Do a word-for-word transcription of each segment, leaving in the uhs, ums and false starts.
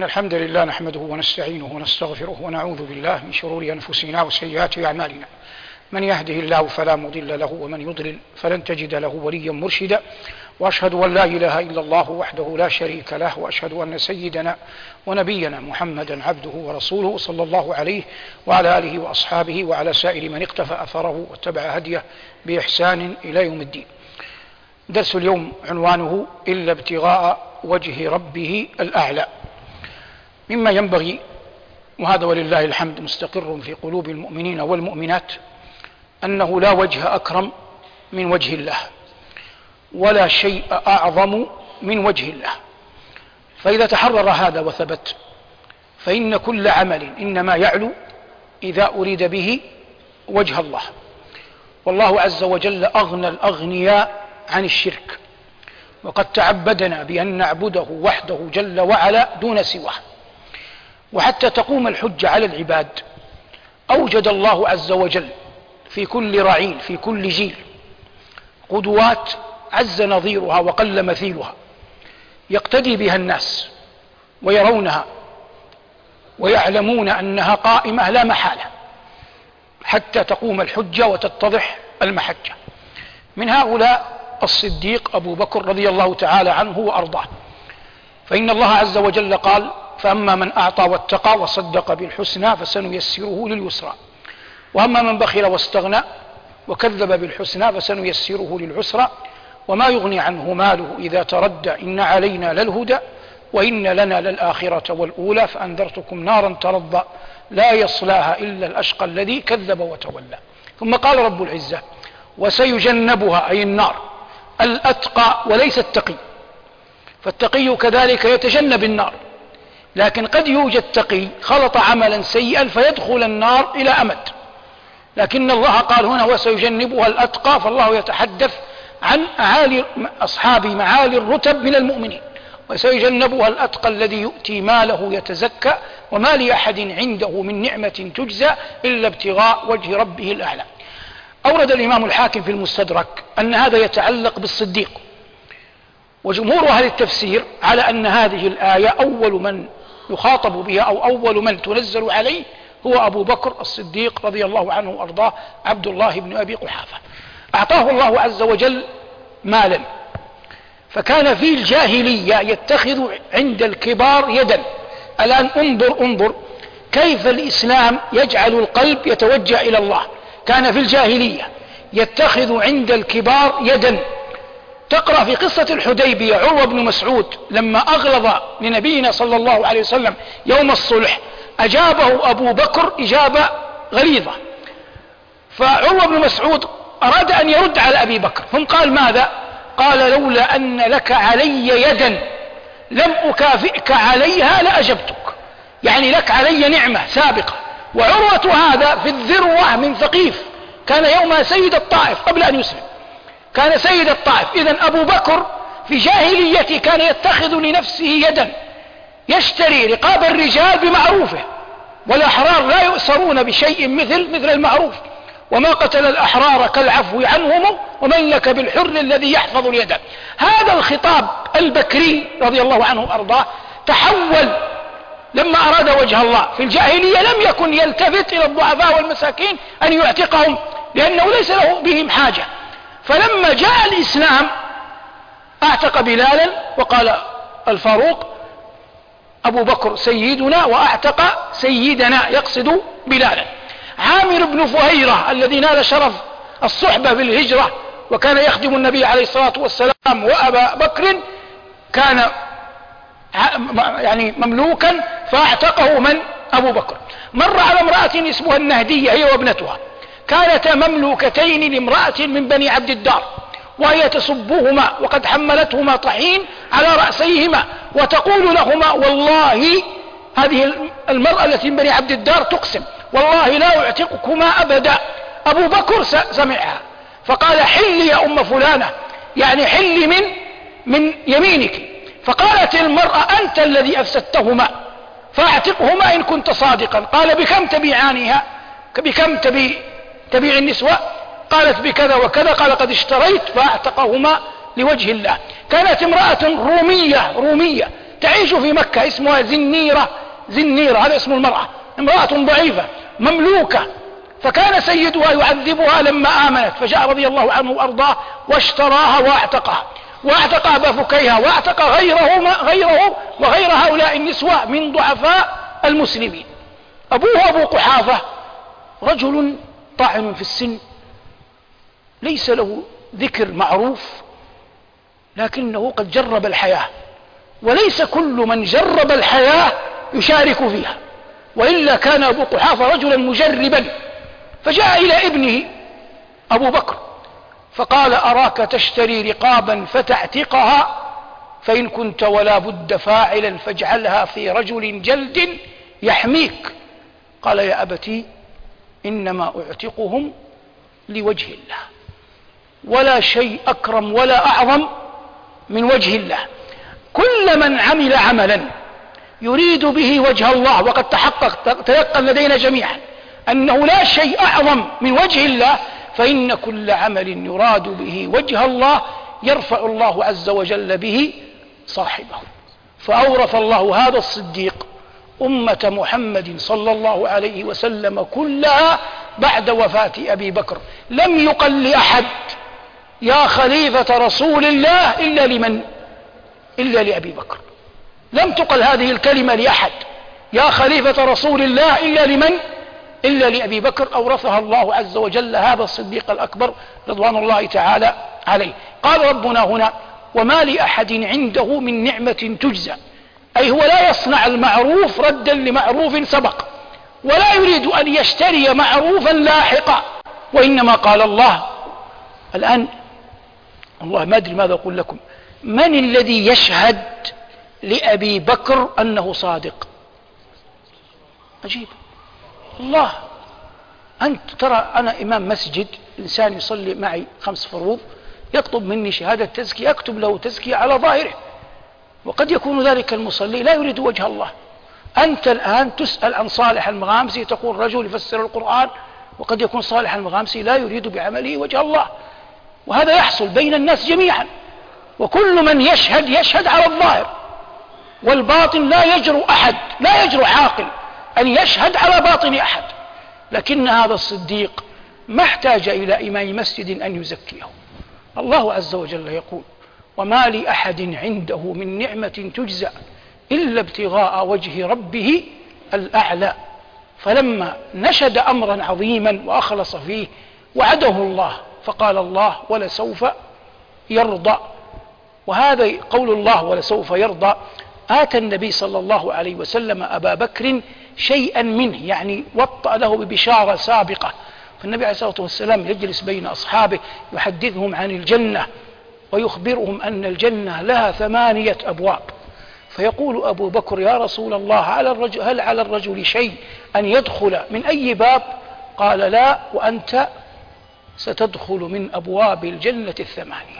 الحمد لله نحمده ونستعينه ونستغفره ونعوذ بالله من شرور أنفسنا وسيئات أعمالنا. من يهده الله فلا مضل له ومن يضلل فلن تجد له وليا مرشدا، وأشهد أن لا إله إلا الله وحده لا شريك له، وأشهد أن سيدنا ونبينا محمدا عبده ورسوله صلى الله عليه وعلى آله وأصحابه وعلى سائر من اقتفى أثره واتبع هديه بإحسان إلى يوم الدين. درس اليوم عنوانه إلا ابتغاء وجه ربه الأعلى. مما ينبغي، وهذا ولله الحمد مستقر في قلوب المؤمنين والمؤمنات، أنه لا وجه أكرم من وجه الله، ولا شيء أعظم من وجه الله. فإذا تحرر هذا وثبت، فإن كل عمل إنما يعلو إذا أريد به وجه الله. والله عز وجل أغنى الأغنياء عن الشرك، وقد تعبدنا بأن نعبده وحده جل وعلا دون سواه. وحتى تقوم الحجة على العباد أوجد الله عز وجل في كل رعيل في كل جيل قدوات عز نظيرها وقل مثيلها، يقتدي بها الناس ويرونها ويعلمون أنها قائمة لا محالة حتى تقوم الحجة وتتضح المحجة. من هؤلاء الصديق أبو بكر رضي الله تعالى عنه وأرضاه، فإن الله عز وجل قال: فأما من أعطى واتقى وصدق بالحسنى فسنيسره لليسرى، وأما من بخل واستغنى وكذب بالحسنى فسنيسره للعسرى، وما يغني عنه ماله إذا تردى إن علينا للهدى وإن لنا للآخرة والأولى فأنذرتكم نارا تلظى لا يصلاها إلا الأشقى الذي كذب وتولى. ثم قال رب العزة: وسيجنبها أي النار الأتقى وليس التقي. فالتقي كذلك يتجنب النار، لكن قد يوجد تقي خلط عملا سيئا فيدخل النار إلى أمد، لكن الله قال هنا وسيجنبها الأتقى، فالله يتحدث عن أعالي أصحاب معالي الرتب من المؤمنين. وسيجنبها الأتقى الذي يؤتي ماله يتزكى وما لأحد عنده من نعمة تجزى إلا ابتغاء وجه ربه الأعلى. أورد الإمام الحاكم في المستدرك أن هذا يتعلق بالصديق، وجمهور أهل التفسير على أن هذه الآية أول من يخاطب بها أو أول من تنزل عليه هو أبو بكر الصديق رضي الله عنه وأرضاه عبد الله بن أبي قحافة. أعطاه الله عز وجل مالا، فكان في الجاهلية يتخذ عند الكبار يدا. الآن انظر انظر كيف الإسلام يجعل القلب يتوجه إلى الله. كان في الجاهلية يتخذ عند الكبار يدا. تقرأ في قصة الحديبية عروة بن مسعود لما أغلظ لنبينا صلى الله عليه وسلم يوم الصلح، أجابه أبو بكر إجابة غليظة، فعروة بن مسعود أراد أن يرد على أبي بكر، ثم قال ماذا؟ قال: لولا أن لك علي يدا لم أكافئك عليها لأجبتك. يعني لك علي نعمة سابقة. وعروة هذا في الذروة من ثقيف، كان يومها سيد الطائف قبل أن يسلم، كان سيد الطائف. إذن أبو بكر في جاهليته كان يتخذ لنفسه يدا يشتري رقاب الرجال بمعروفه، والأحرار لا يؤسرون بشيء مثل مثل المعروف. وما قتل الأحرار كالعفو عنهم ومن لك بالحر الذي يحفظ اليد. هذا الخطاب البكري رضي الله عنه وأرضاه تحول لما أراد وجه الله. في الجاهلية لم يكن يلتفت إلى الضعفاء والمساكين أن يعتقهم، لأنه ليس له بهم حاجة. فلما جاء الإسلام أعتق بلالا، وقال الفاروق: أبو بكر سيدنا وأعتق سيدنا، يقصد بلالا. عامر بن فهيرة الذي نال شرف الصحبة في الهجرة وكان يخدم النبي عليه الصلاة والسلام وأبا بكر، كان يعني مملوكا فاعتقه من؟ أبو بكر. مر على امرأة اسمها النهدية هي وابنتها، كانتا مملوكتين لامرأة من بني عبد الدار، وهي تسبهما وقد حملتهما طحين على رأسيهما وتقول لهما: والله، هذه المرأة التي من بني عبد الدار تقسم: والله لا أعتقكما أبدا. أبو بكر سمعها فقال: حلي يا أم فلانة، يعني حلي من من يمينك. فقالت المرأة: أنت الذي أفسدتهما فاعتقهما إن كنت صادقا. قال: بكم تبيعانها؟ بكم تبي تبيع النسوة؟ قالت: بكذا وكذا. قال: قد اشتريت، فاعتقهما لوجه الله. كانت امرأة رومية رومية تعيش في مكة، اسمها زنيرة. زنيرة هذا اسم المرأة، امرأة ضعيفة مملوكة، فكان سيدها يعذبها لما آمنت، فجاء رضي الله عنه وأرضاه واشتراها واعتقها، واعتق أبا فكيها، واعتق غيره, غيره وغير هؤلاء النسوة من ضعفاء المسلمين. أبوه أبو قحافة رجل طاعن في السن، ليس له ذكر معروف، لكنه قد جرب الحياة، وليس كل من جرب الحياة يشارك فيها، وإلا كان أبو قحافة رجلا مجربا. فجاء إلى ابنه أبو بكر فقال: أراك تشتري رقابا فتعتقها، فإن كنت ولا بد فاعلا فاجعلها في رجل جلد يحميك. قال: يا أبتي إنما أعتقهم لوجه الله، ولا شيء أكرم ولا أعظم من وجه الله. كل من عمل عملا يريد به وجه الله، وقد تحقق تيقن لدينا جميعا أنه لا شيء أعظم من وجه الله، فإن كل عمل يراد به وجه الله يرفع الله عز وجل به صاحبه. فأورث الله هذا الصديق أمة محمد صلى الله عليه وسلم كلها بعد وفاة أبي بكر. لم يقل لأحد يا خليفة رسول الله إلا لمن؟ إلا لأبي بكر. لم تقل هذه الكلمة لأحد يا خليفة رسول الله إلا لمن؟ إلا لأبي بكر. أورثها الله عز وجل هذا الصديق الأكبر رضوان الله تعالى عليه. قال ربنا هنا: وما لأحد عنده من نعمة تجزى، أي هو لا يصنع المعروف ردا لمعروف سبق، ولا يريد أن يشتري معروفا لاحقا، وإنما قال الله الآن، والله ما أدري ماذا أقول لكم، من الذي يشهد لأبي بكر أنه صادق؟ عجيب الله. أنت ترى أنا إمام مسجد، إنسان يصلي معي خمس فروض يطلب مني شهادة تزكية، أكتب له تزكية على ظاهره، وقد يكون ذلك المصلي لا يريد وجه الله. أنت الآن تسأل عن صالح المغامسي، تقول رجل يفسر القرآن، وقد يكون صالح المغامسي لا يريد بعمله وجه الله، وهذا يحصل بين الناس جميعا. وكل من يشهد يشهد على الظاهر، والباطن لا يجرؤ أحد، لا يجرؤ عاقل أن يشهد على باطن أحد. لكن هذا الصديق ما احتاج إلى إمام مسجد أن يزكيه. الله عز وجل يقول: وما لأحد عنده من نعمة تجزى إلا ابتغاء وجه ربه الأعلى. فلما نشد أمرا عظيما وأخلص فيه وعده الله، فقال الله: ولسوف يرضى. وهذا قول الله ولسوف يرضى آتى النبي صلى الله عليه وسلم أبا بكر شيئا منه، يعني وطأ له ببشارة سابقة. فالنبي عليه الصلاة والسلام يجلس بين أصحابه يحدثهم عن الجنة ويخبرهم أن الجنة لها ثمانية أبواب، فيقول أبو بكر: يا رسول الله، على الرجل هل على الرجل شيء أن يدخل من أي باب؟ قال: لا، وأنت ستدخل من أبواب الجنة الثمانية.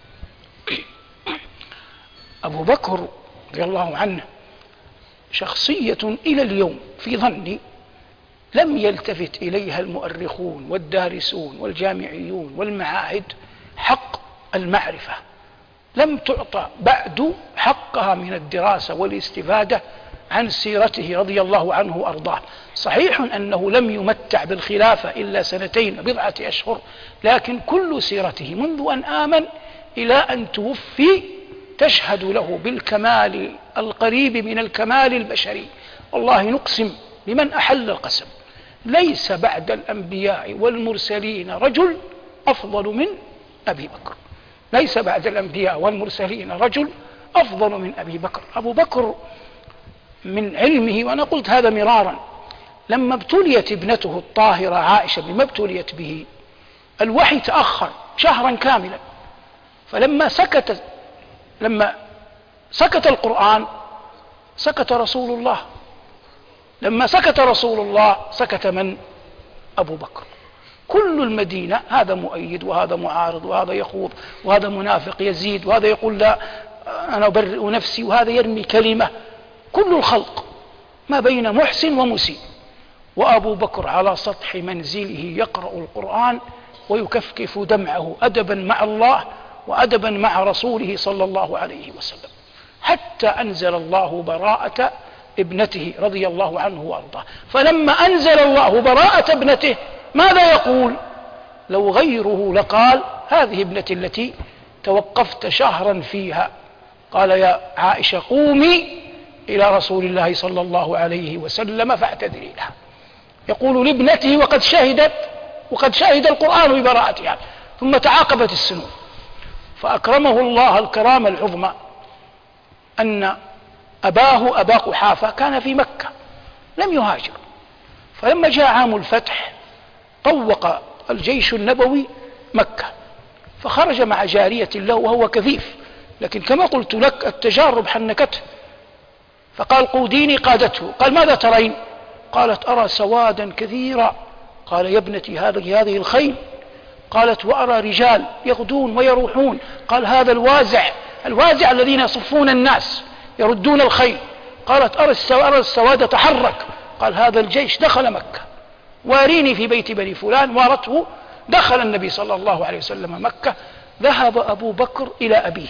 أبو بكر رضي الله عنه شخصية إلى اليوم في ظني لم يلتفت إليها المؤرخون والدارسون والجامعيون والمعاهد حق المعرفة، لم تعطى بعد حقها من الدراسة والاستفادة عن سيرته رضي الله عنه وأرضاه. صحيح أنه لم يمتع بالخلافة إلا سنتين بضعة أشهر، لكن كل سيرته منذ أن آمن إلى أن توفي تشهد له بالكمال القريب من الكمال البشري. والله نقسم بمن أحل القسم، ليس بعد الأنبياء والمرسلين رجل أفضل من أبي بكر، ليس بعد الأنبياء والمرسلين رجل أفضل من أبي بكر. أبو بكر من علمه، وأنا قلت هذا مرارا، لما ابتليت ابنته الطاهرة عائشة بما ابتليت به، الوحي تأخر شهرا كاملا، فلما سكت لما سكت القرآن سكت رسول الله، لما سكت رسول الله سكت من؟ أبو بكر. كل المدينة هذا مؤيد وهذا معارض وهذا يخوض وهذا منافق يزيد وهذا يقول لا أنا أبرئ نفسي وهذا يرمي كلمة، كل الخلق ما بين محسن ومسيء، وأبو بكر على سطح منزله يقرأ القرآن ويكفكف دمعه أدبا مع الله وأدبا مع رسوله صلى الله عليه وسلم. حتى أنزل الله براءة ابنته رضي الله عنه وأرضاه. فلما أنزل الله براءة ابنته ماذا يقول؟ لو غيره لقال هذه ابنتي التي توقفت شهرا فيها. قال يا عائشة قومي إلى رسول الله صلى الله عليه وسلم فاعتذري لها. يقول لابنته وقد شهدت وقد شهد القرآن ببراءتها. ثم تعاقبت السنون، فأكرمه الله الكرامة العظمى أن أباه أبا قحافة كان في مكة لم يهاجر، فلما جاء عام الفتح طوق الجيش النبوي مكة، فخرج مع جارية له وهو كفيف، لكن كما قلت لك التجارب حنكته، فقال قوديني، قادته. قال ماذا ترين؟ قالت أرى سوادا كثيرا. قال يا ابنتي هذه هذه الخيل. قالت وأرى رجال يغدون ويروحون. قال هذا الوازع الوازع الذين يصفون الناس يردون الخيل. قالت أرى السواد تحرك. قال هذا الجيش دخل مكة، واريني في بيت بني فلان. وارته، دخل النبي صلى الله عليه وسلم مكة. ذهب أبو بكر إلى أبيه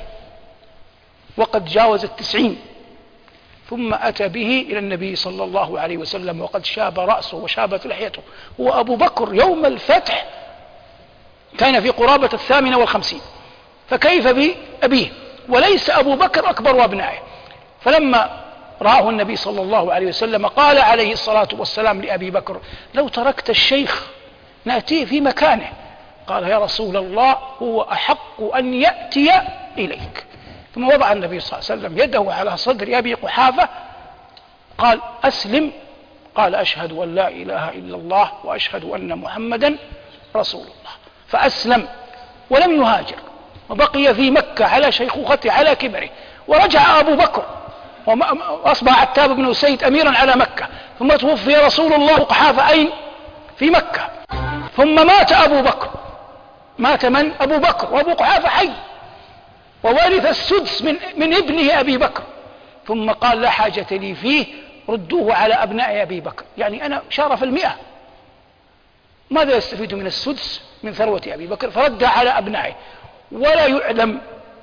وقد جاوز التسعين، ثم أتى به إلى النبي صلى الله عليه وسلم وقد شاب رأسه وشابت لحيته. هو أبو بكر يوم الفتح كان في قرابة الثامنة والخمسين، فكيف بأبيه وليس أبو بكر أكبر أبنائه؟ فلما رآه النبي صلى الله عليه وسلم قال عليه الصلاة والسلام لأبي بكر لو تركت الشيخ نأتيه في مكانه. قال يا رسول الله هو أحق أن يأتي إليك. ثم وضع النبي صلى الله عليه وسلم يده على صدر أبي قحافة قال أسلم. قال أشهد أن لا إله إلا الله وأشهد أن محمدا رسول الله. فأسلم ولم يهاجر، وبقي في مكة على شيخوخته على كبره. ورجع أبو بكر وأصبح عتاب بن أسيد أميرا على مكة. ثم توفي رسول الله قحافة أين؟ في مكة. ثم مات أبو بكر. مات من؟ أبو بكر، وأبو قحافة حي، وورث السدس من, من ابنه أبي بكر. ثم قال لا حاجة لي فيه، ردوه على أبناء أبي بكر. يعني أنا شارف المئة، ماذا يستفيد من السدس من ثروة أبي بكر؟ فرد على أبنائه. ولا يعلم،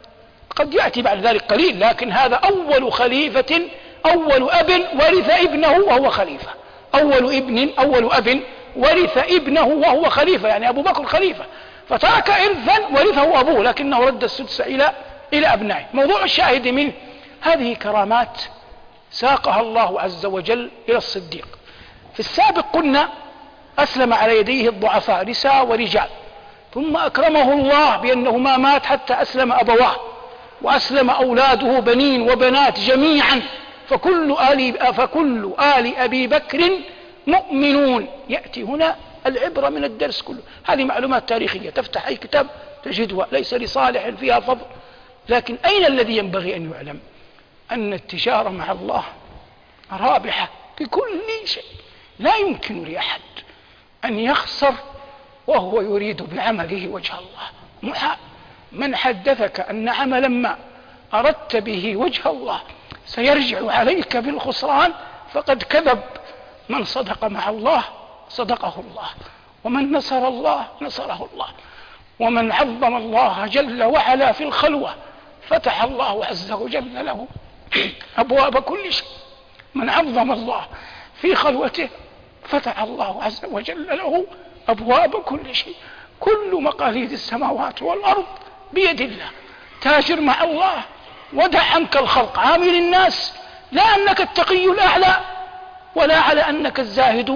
قد يأتي بعد ذلك قليل، لكن هذا أول خليفة، أول أب ورث ابنه وهو خليفة. أول ابن أول أب ورث ابنه وهو خليفة، يعني أبو بكر خليفة، فترك إرثا ورثه أبوه لكنه رد السدس إلى إلى أبنائه. موضوع الشاهد من هذه كرامات ساقها الله عز وجل إلى الصديق. في السابق قلنا أسلم على يديه الضعفاء نساء ورجال، ثم أكرمه الله بأنه ما مات حتى أسلم أبواه، وأسلم أولاده بنين وبنات جميعا، فكل آل, فكل آل أبي بكر مؤمنون. يأتي هنا العبرة من الدرس كله. هذه معلومات تاريخية، تفتح أي كتاب تجدها، ليس لصالح فيها فضل، لكن أين الذي ينبغي أن يعلم؟ أن التجارة مع الله رابحة بكل شيء. لا يمكن لأحد أن يخسر وهو يريد بعمله وجه الله. محال. من حدثك أن عملا ما أردت به وجه الله سيرجع عليك بالخسران فقد كذب. من صدق مع الله صدقه الله، ومن نصر الله نصره الله، ومن عظم الله جل وعلا في الخلوة فتح الله عز وجل له أبواب كل شيء. من عظم الله في خلوته فتح الله عز وجل له أبواب كل شيء. كل مقاليد السماوات والأرض بيد الله. تاجر مع الله، ودع عنك الخلق، عامل الناس لا أنك التقي الأعلى، ولا على أنك الزاهد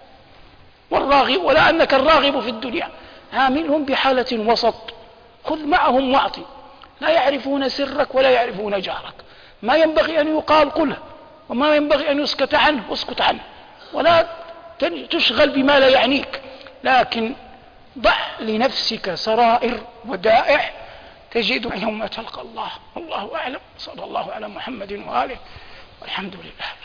والراغب، ولا أنك الراغب في الدنيا. عاملهم بحالة وسط، خذ معهم واعطي. لا يعرفون سرك ولا يعرفون جارك. ما ينبغي أن يقال قله، وما ينبغي أن يسكت عنه اسكت عنه، ولا تشغل بما لا يعنيك، لكن ضع لنفسك سرائر ودائع تجد يوم تلقى الله. الله أعلم. صلى الله على محمد وآله والحمد لله.